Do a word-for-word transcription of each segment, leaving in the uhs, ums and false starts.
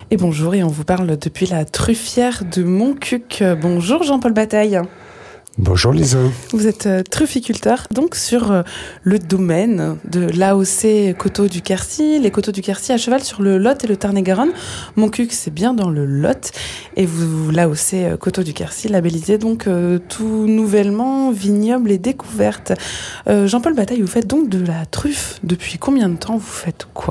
Et bonjour, et on vous parle depuis la truffière de Montcuq. Bonjour Jean-Paul Bataille. Bonjour Lisa. Vous êtes euh, trufficulteur, donc sur euh, le domaine de l'A O C Coteaux du Quercy, les Coteaux du Quercy à cheval sur le Lot et le Tarn-et-Garonne. Montcuq, c'est bien dans le Lot, et vous, l'A O C euh, Coteaux du Quercy, labellisé donc euh, tout nouvellement vignoble et découverte. Euh, Jean-Paul Bataille, vous faites donc de la truffe. Depuis combien de temps vous faites quoi ?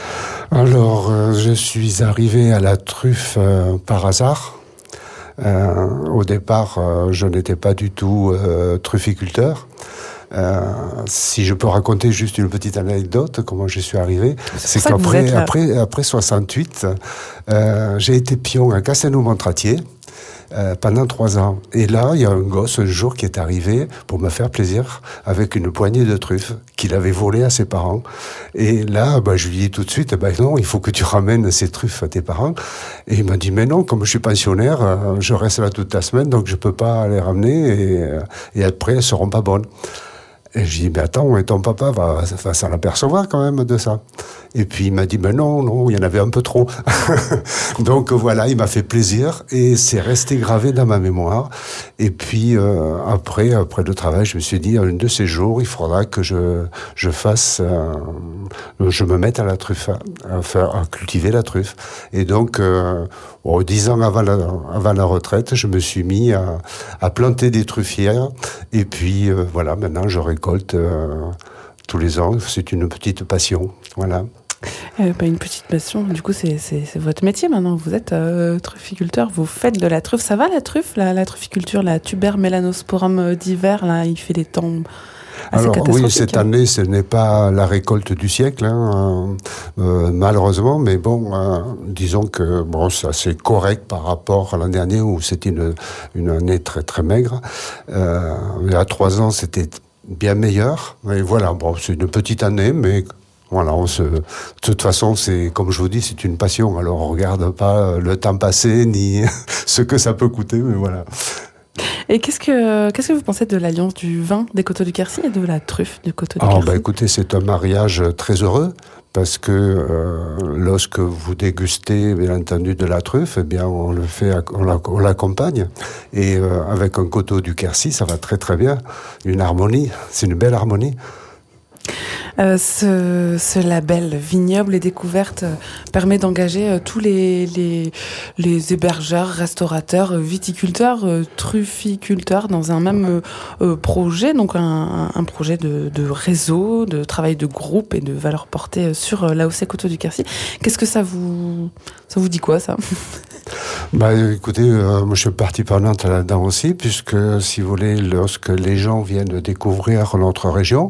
Alors, euh, je suis arrivé à la truffe euh, par hasard. Euh, au départ, euh, je n'étais pas du tout euh, trufficulteur. Euh, si je peux raconter juste une petite anecdote, comment je suis arrivé, c'est, c'est qu'après après, après soixante-huit, euh, j'ai été pion à Castelnau-Montratier euh, pendant trois ans. Et là, il y a un gosse un jour qui est arrivé pour me faire plaisir avec une poignée de truffes qu'il avait volées à ses parents. Et là, bah, je lui dis tout de suite, bah, non, il faut que tu ramènes ces truffes à tes parents. Et il m'a dit, mais non, comme je suis pensionnaire, euh, je reste là toute la semaine, donc je peux pas les ramener et, euh, et après, elles seront pas bonnes. Et je dis, mais attends, ton papa va, va s'en apercevoir quand même de ça. Et puis il m'a dit, mais non, non, il y en avait un peu trop. Donc voilà, il m'a fait plaisir et c'est resté gravé dans ma mémoire. Et puis euh, après, après le travail, je me suis dit, un de ces jours, il faudra que je, je fasse, euh, je me mette à la truffe, à, faire, à cultiver la truffe. Et donc, euh, bon, dix ans avant la, avant la retraite, je me suis mis à, à planter des truffières. Et puis euh, voilà, maintenant je récolte euh, tous les ans. C'est une petite passion, voilà. Euh, bah, une petite passion, du coup c'est, c'est, c'est votre métier maintenant, vous êtes euh, trufficulteur, vous faites de la truffe, ça va la truffe, la, la trufficulture, la tuber mélanosporum d'hiver, là, il fait des temps assez Alors catastrophiques. Oui, cette année ce n'est pas la récolte du siècle, hein, euh, malheureusement, mais bon, euh, disons que bon, c'est assez correct par rapport à l'an dernier où c'était une, une année très très maigre. Euh, il y a trois ans c'était bien meilleur, mais voilà, bon, c'est une petite année, mais voilà, on se, de toute façon, c'est, comme je vous dis, c'est une passion. Alors, on regarde pas le temps passé, ni ce que ça peut coûter, mais voilà. Et qu'est-ce que, qu'est-ce que vous pensez de l'alliance du vin des Coteaux du Quercy et de la truffe du Coteaux du Alors, Quercy ? bah, écoutez, c'est un mariage très heureux. Parce que euh, lorsque vous dégustez, bien entendu, de la truffe, eh bien, on le fait, on, la, on l'accompagne. Et euh, avec un Coteau du Quercy, ça va très très bien. Une harmonie, c'est une belle harmonie. Euh, ce, ce label vignoble et découverte euh, permet d'engager euh, tous les, les, les hébergeurs, restaurateurs, euh, viticulteurs, euh, trufficulteurs dans un même euh, euh, projet, donc un, un projet de, de réseau, de travail de groupe et de valeur portée sur euh, l'A O C Coteaux du Quercy. Qu'est-ce que ça vous, ça vous dit quoi, ça ? Bah, écoutez, euh, moi je suis partie prenante là-dedans aussi, puisque si vous voulez, lorsque les gens viennent découvrir notre région,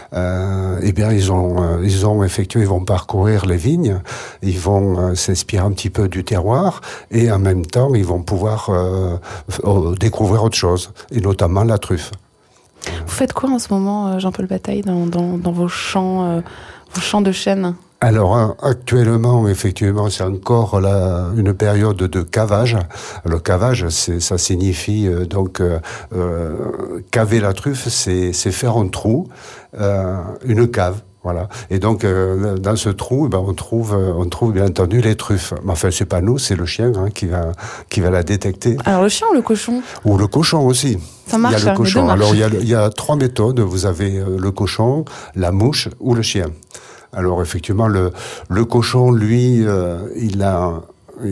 euh, eh bien ils ont, euh, ils ont effectué, ils vont parcourir les vignes, ils vont euh, s'inspirer un petit peu du terroir, et en même temps ils vont pouvoir euh, euh, découvrir autre chose, et notamment la truffe. Vous faites quoi en ce moment, Jean-Paul Bataille, dans, dans, dans vos champs, euh, vos champs de chêne ? Alors actuellement, effectivement, c'est encore la, une période de cavage. Le cavage, c'est, ça signifie euh, donc euh, euh, caver la truffe, c'est, c'est faire un trou, euh, une cave. Voilà. Et donc euh, dans ce trou, ben, on trouve, on trouve bien entendu les truffes. Mais enfin, c'est pas nous, c'est le chien hein, qui va, qui va la détecter. Alors le chien ou le cochon ? Ou le cochon aussi. Ça marche. Il y a le cochon. Les deux Alors il y a, il y a trois méthodes. Vous avez le cochon, la mouche ou le chien. Alors effectivement, le, le cochon, lui, euh, il a,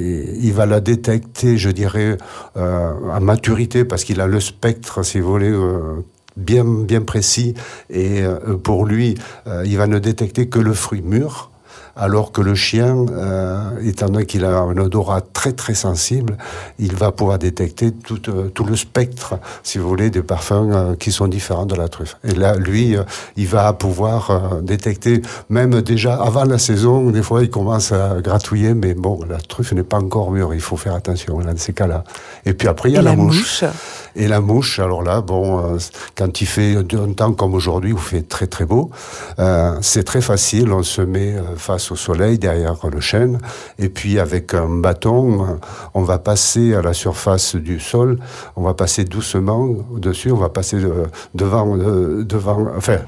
il va la détecter, je dirais, euh, à maturité, parce qu'il a le spectre, si vous voulez, euh, bien, bien précis. Et euh, pour lui, euh, il va ne détecter que le fruit mûr. Alors que le chien, euh, étant donné qu'il a un odorat très très sensible, il va pouvoir détecter tout, euh, tout le spectre, si vous voulez, des parfums euh, qui sont différents de la truffe. Et là, lui, euh, il va pouvoir euh, détecter, même déjà avant la saison, des fois il commence à gratouiller, mais bon, la truffe n'est pas encore mûre, il faut faire attention dans ces cas-là. Et puis après, il y a Et la, la mouche. mouche. Et la mouche, alors là, bon, euh, quand il fait un temps comme aujourd'hui, où il fait très très beau, euh, c'est très facile, on se met euh, face au soleil, derrière le chêne, et puis avec un bâton, on va passer à la surface du sol, on va passer doucement au-dessus, on va passer euh, devant, euh, devant, enfin,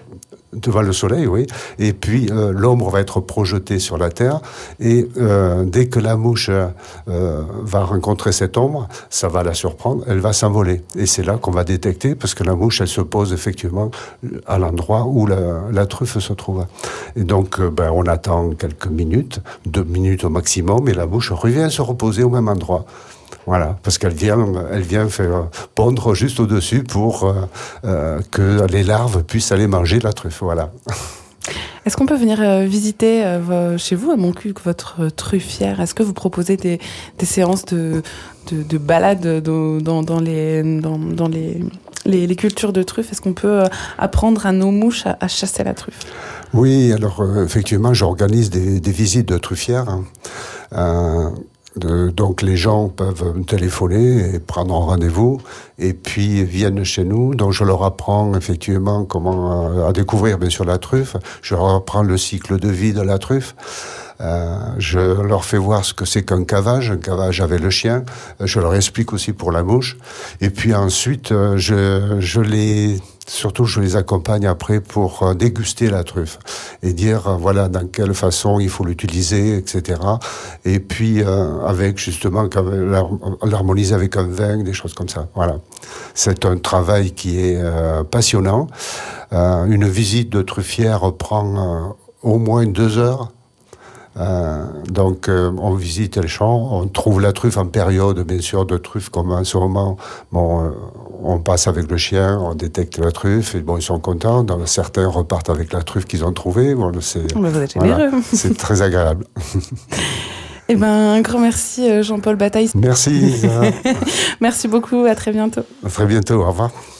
Devant le soleil, oui. Et puis euh, l'ombre va être projetée sur la terre. Et euh, dès que la mouche euh, va rencontrer cette ombre, ça va la surprendre. Elle va s'envoler. Et c'est là qu'on va détecter, parce que la mouche, elle se pose effectivement à l'endroit où la, la truffe se trouve. Et donc, euh, ben, on attend quelques minutes, deux minutes au maximum, et la mouche revient se reposer au même endroit. Voilà, parce qu'elle vient, elle vient faire pondre juste au-dessus pour euh, euh, que les larves puissent aller manger la truffe. Voilà. Est-ce qu'on peut venir euh, visiter euh, chez vous à Montcuq votre truffière? Est-ce que vous proposez des, des séances de, de, de balade dans, dans, dans, les, dans, dans les, les, les cultures de truffes? Est-ce qu'on peut euh, apprendre à nos mouches à, à chasser la truffe? Oui, alors euh, effectivement, j'organise des, des visites de truffières. Hein. Euh, De, donc les gens peuvent me téléphoner et prendre un rendez-vous et puis viennent chez nous. Donc je leur apprends effectivement comment euh, à découvrir bien sûr la truffe. Je leur apprends le cycle de vie de la truffe. Euh, je leur fais voir ce que c'est qu'un cavage, un cavage avec le chien. Je leur explique aussi pour la mouche. Et puis ensuite, euh, je, je les, surtout je les accompagne après pour euh, déguster la truffe et dire euh, voilà dans quelle façon il faut l'utiliser, et cetera. Et puis euh, avec justement l'harmoniser avec un vin, des choses comme ça. Voilà, c'est un travail qui est euh, passionnant. Euh, une visite de truffière prend euh, au moins deux heures. Euh, donc euh, on visite les champs, on trouve la truffe en période bien sûr de truffe, comme en ce moment bon, euh, on passe avec le chien, on détecte la truffe et bon ils sont contents, donc, certains repartent avec la truffe qu'ils ont trouvée, bon, c'est, oh, vous êtes généreux. Voilà, c'est très agréable. Eh ben, un grand merci Jean-Paul Bataille. Merci Lisa. Merci beaucoup, à très bientôt. À très bientôt, au revoir.